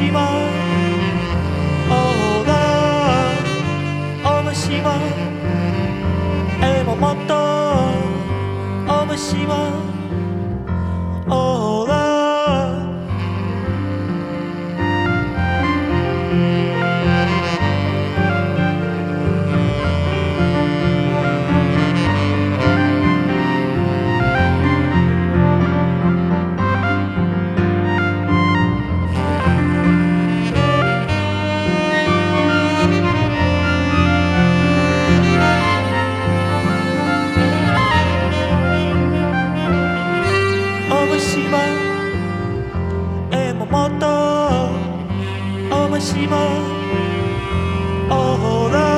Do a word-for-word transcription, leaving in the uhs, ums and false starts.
島オーラおもしまえももっとおもしまオーラおもしまえももっとおもしまオーラ